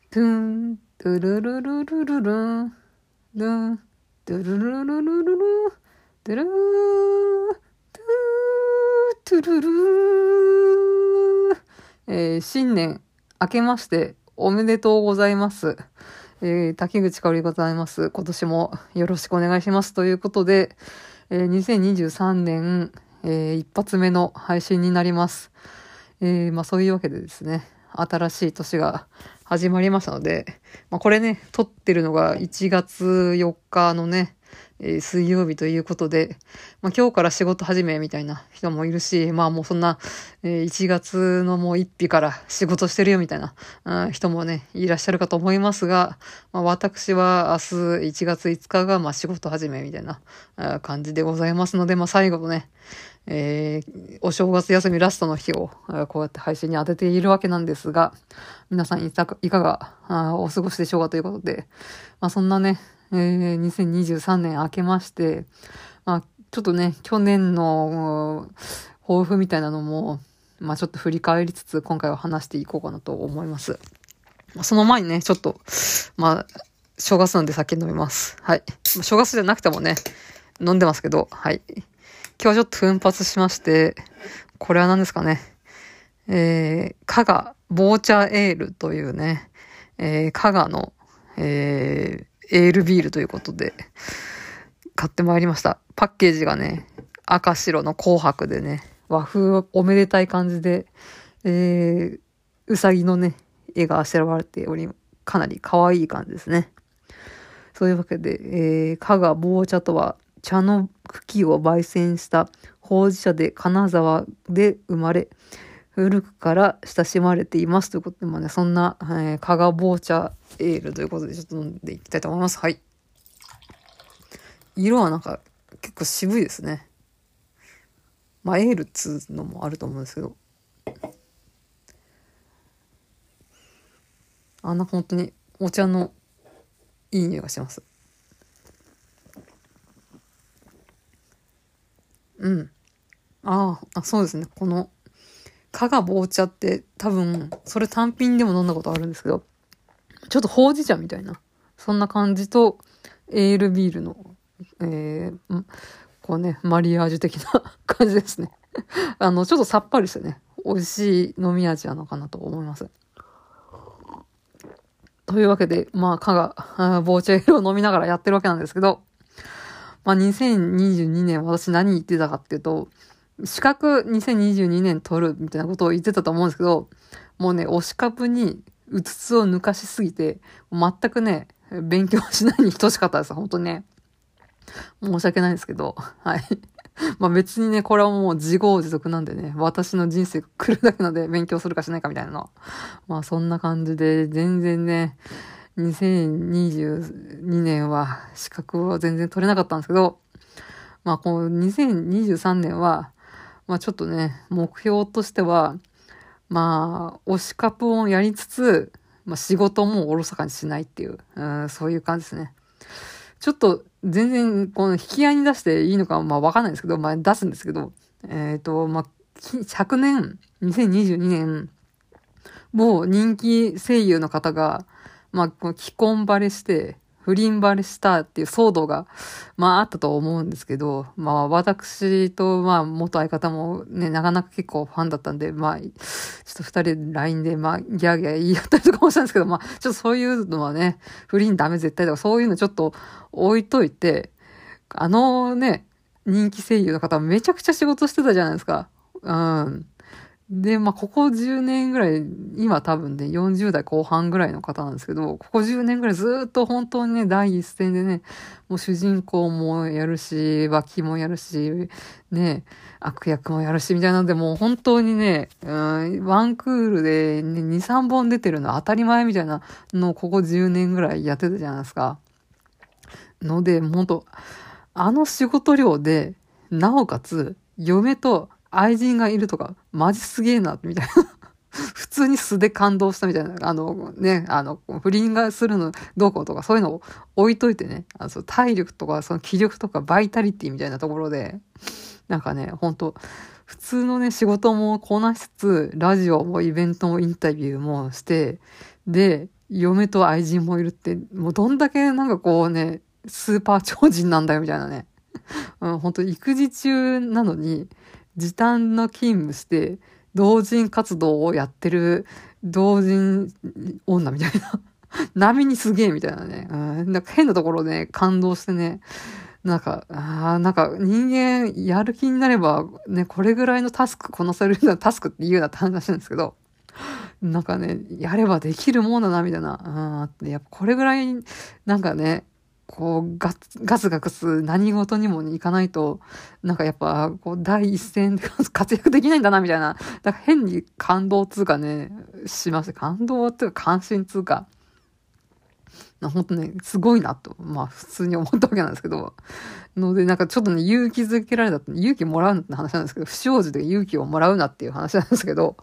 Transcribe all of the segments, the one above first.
トゥン、トゥルルルルルルン、ルン、トゥルルルルルルン、トゥルー、トゥルルー。新年明けましておめでとうございます。滝口香織ございます。今年もよろしくお願いします。ということで、2023年、一発目の配信になります。そういうわけでですね、新しい年が始まりましたので、これね、撮ってるのが1月4日のね、水曜日ということで、今日から仕事始めみたいな人もいるし、もうそんな、1月のもう1日から仕事してるよみたいな、人もね、いらっしゃるかと思いますが、私は明日1月5日が仕事始めみたいな感じでございますので、最後のね、お正月休みラストの日を、こうやって配信に当てているわけなんですが、皆さんいかがお過ごしでしょうかということで、そんなね、2023年明けまして、ちょっとね、去年の抱負みたいなのも、ちょっと振り返りつつ、今回は話していこうかなと思います。その前にね、ちょっと、正月なんで酒飲みます。はい。正月じゃなくてもね、飲んでますけど、はい。今日はちょっと奮発しまして、これは何ですかね。加賀ボーチャエールというね、加賀の、エールビールということで、買ってまいりました。パッケージがね、赤白の紅白でね、和風おめでたい感じで、うさぎのね、絵があしらわれており、かなり可愛い感じですね。そういうわけで、加賀棒茶とは、茶の茎を焙煎したほうじ茶で金沢で生まれ、古くから親しまれていますということで、そんな、加賀棒茶エールということでちょっと飲んでいきたいと思います。はい。色はなんか結構渋いですね。エールっつうのもあると思うんですけど。本当にお茶のいい匂いがします。うん。そうですね。この、加賀棒茶って多分、それ単品でも飲んだことあるんですけど、ちょっとほうじ茶みたいな、そんな感じと、エールビールの、こうね、マリアージュ的な感じですね。ちょっとさっぱりしてね、美味しい飲み味なのかなと思います。というわけで、加賀、ボーチャエールを飲みながらやってるわけなんですけど、2022年私何言ってたかっていうと、資格2022年取るみたいなことを言ってたと思うんですけど、もうね、推し株にうつつを抜かしすぎて、全くね、勉強しないに等しかったです。本当にね。申し訳ないんですけど、はい。別にね、これはもう自業自得なんでね、私の人生が来るだけなので勉強するかしないかみたいなの。そんな感じで、全然ね、2022年は資格を全然取れなかったんですけど、この2023年は、ちょっとね、目標としては、推しカプをやりつつ、仕事もおろそかにしないっていう、そういう感じですね。ちょっと、全然、この引き合いに出していいのか、わかんないんですけど、出すんですけど、昨年、2022年、もう人気声優の方が、この既婚バレして、不倫バレしたっていう騒動が、あったと思うんですけど、私と、元相方もね、なかなか結構ファンだったんで、ちょっと二人で LINE で、ギャーギャー言い合ったりとかもしたんですけど、ちょっとそういうのはね、不倫ダメ絶対とか、そういうのちょっと置いといて、人気声優の方めちゃくちゃ仕事してたじゃないですか。うん。で、ここ10年ぐらい、今多分ね、40代後半ぐらいの方なんですけど、ここ10年ぐらいずっと本当にね、第一線でね、もう主人公もやるし、脇もやるし、ね、悪役もやるし、みたいなので、もう本当にね、ワンクールで、ね、2、3本出てるの当たり前みたいなのをここ10年ぐらいやってたじゃないですか。ので、本当仕事量で、なおかつ、嫁と愛人がいるとか、マジすげえな、みたいな。普通に素で感動したみたいな。不倫がするのどうこうとか、そういうのを置いといてね。体力とか、その気力とか、バイタリティみたいなところで、なんかね、本当普通のね、仕事もこなしつつ、ラジオもイベントもインタビューもして、で、 嫁と愛人もいるって、もうどんだけなんかこうね、スーパー超人なんだよみたいなね。本当育児中なのに、時短の勤務して、同人活動をやってる同人女みたいな。波にすげえみたいなね。なんか変なところで、ね、感動してね。なんか人間やる気になれば、ね、これぐらいのタスクこなせるようなタスクって言うなって話なんですけど、なんかね、やればできるもんだな、みたいな。やっぱこれぐらい、なんかね、こう、ガツガツ何事にもいかないと、なんかやっぱ、こう、第一線で活躍できないんだな、みたいな。だから変に感動つうかね、しました。感動っていうか関心つうか、本当ね、すごいなと、まあ普通に思ったわけなんですけど、のでなんかちょっとね、勇気づけられたって、勇気もらうなって話なんですけど、不祥事で勇気をもらうなっていう話なんですけど、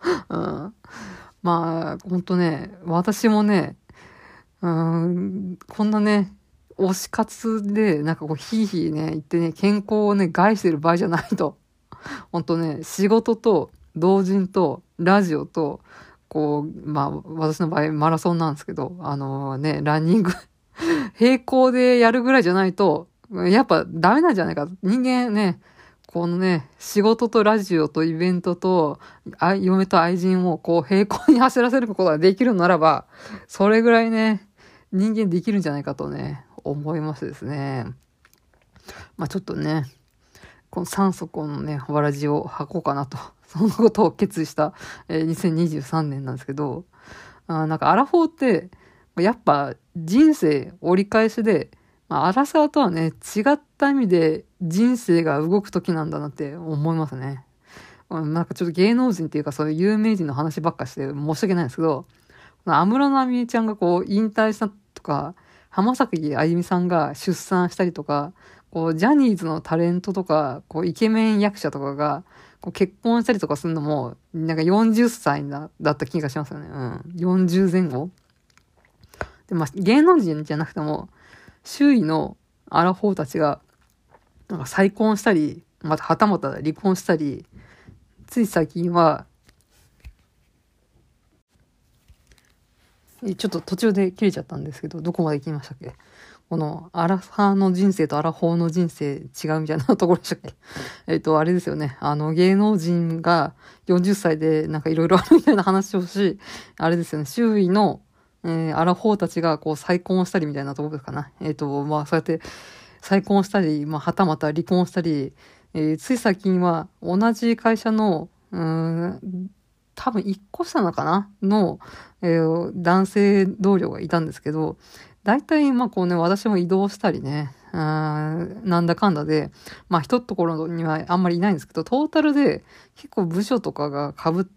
まあ、本当ね、私もね、こんなね、推し活で、なんかこう、ひいひいね、言ってね、健康をね、害してる場合じゃないと。本当ね、仕事と、同人と、ラジオと、こう、まあ、私の場合、マラソンなんですけど、ランニング並行でやるぐらいじゃないと、やっぱダメなんじゃないか。人間ね、このね、仕事とラジオとイベントと、嫁と愛人をこう並行に走らせることができるならば、それぐらいね、人間できるんじゃないかとね、思いますですね。まあちょっとね、この三足のね、わらじを履こうかなと、そんなことを決意した、2023年なんですけど、なんかアラフォーって、やっぱ人生折り返しで、アラサーとはね、違った意味で人生が動く時なんだなって思いますね。なんかちょっと芸能人っていうかそういう有名人の話ばっかして申し訳ないんですけど、安室奈美恵ちゃんがこう引退したとか、浜崎あゆみさんが出産したりとか、こうジャニーズのタレントとか、こうイケメン役者とかがこう結婚したりとかするのも、なんか40歳だった気がしますよね。40前後で、まあ、芸能人じゃなくても、周囲のアラフォーたちが、なんか再婚したり、はたまた離婚したり、つい最近は、ちょっと途中で切れちゃったんですけど、どこまで行きましたっけ？この、アラファーの人生とアラフォーの人生違うみたいなところでしたっけ？あれですよね。芸能人が40歳でなんかいろいろあるみたいな話をし、あれですよね。周囲の、アラフォーたちがこう再婚したりみたいなところですかな。まあ、そうやって再婚したり、まあ、はたまた離婚したり、つい最近は同じ会社の、多分一個下のかなの、男性同僚がいたんですけど、大体、まあこうね、私も移動したりね、なんだかんだで、まあ一ところにはあんまりいないんですけど、トータルで結構部署とかが被って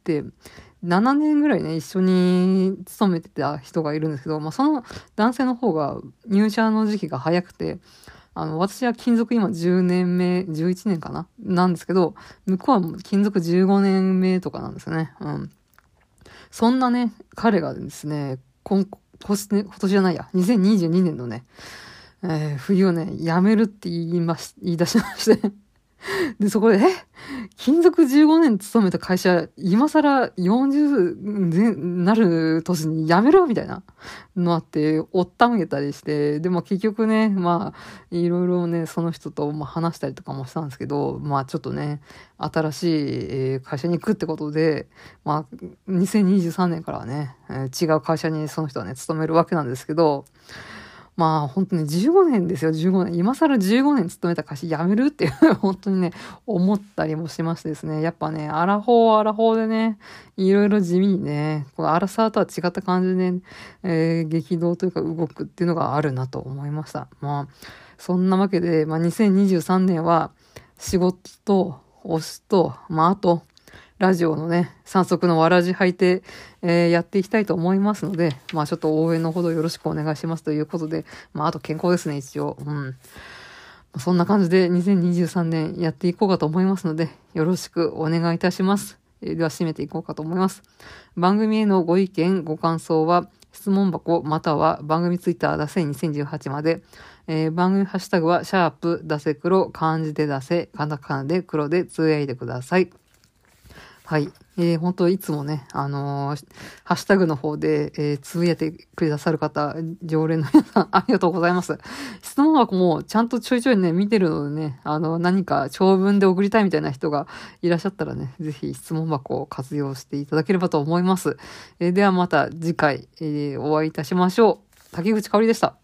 、7年ぐらいね、一緒に勤めてた人がいるんですけど、まあその男性の方が入社の時期が早くて、私は勤続今10年目、11年かななんですけど、向こうは勤続15年目とかなんですよね。そんなね、彼がですね、今年じゃないや、2022年のね、冬をね、辞めるって言い出しましてで、そこで、勤続15年勤めた会社、今更40になる年に辞めろみたいなのあって、おっためげたりして、でも結局ね、まあ、いろいろね、その人と話したりとかもしたんですけど、まあちょっとね、新しい会社に行くってことで、まあ、2023年からはね、違う会社にその人はね、勤めるわけなんですけど、まあ本当に15年ですよ、15年。今更15年勤めた会社辞めるっていう本当にね、思ったりもしましてですね。やっぱね、アラフォーでね、いろいろ地味にね、このアラサーとは違った感じで、ね、激動というか動くっていうのがあるなと思いました。まあ、そんなわけで、まあ2023年は仕事と推しと、まああと、ラジオのね、三足のわらじ履いて、やっていきたいと思いますので、まあちょっと応援のほどよろしくお願いしますということで、まああと健康ですね、一応。そんな感じで2023年やっていこうかと思いますので、よろしくお願いいたします。では締めていこうかと思います。番組へのご意見、ご感想は、質問箱または番組ツイッターだせ2018まで、番組ハッシュタグはシャープだせ黒漢字でだせカタカナで黒でつぶやいてください。 はい。本当いつもね、ハッシュタグの方で、つぶやいてくださる方、常連の皆さん、ありがとうございます。質問箱もちゃんとちょいちょいね、見てるのでね、何か長文で送りたいみたいな人がいらっしゃったらね、ぜひ質問箱を活用していただければと思います。ではまた次回、お会いいたしましょう。竹口香織でした。